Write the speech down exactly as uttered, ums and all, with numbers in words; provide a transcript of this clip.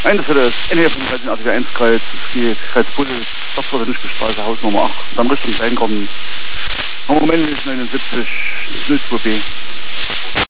Eine für das N E von dreizehn eins Kreuz, das geht Kreuz Bulle, das war der Nischbestraße, Haus Nummer acht. Dann Richtung Kleinkommen. Im Moment ist neunundsiebzig null zwei B.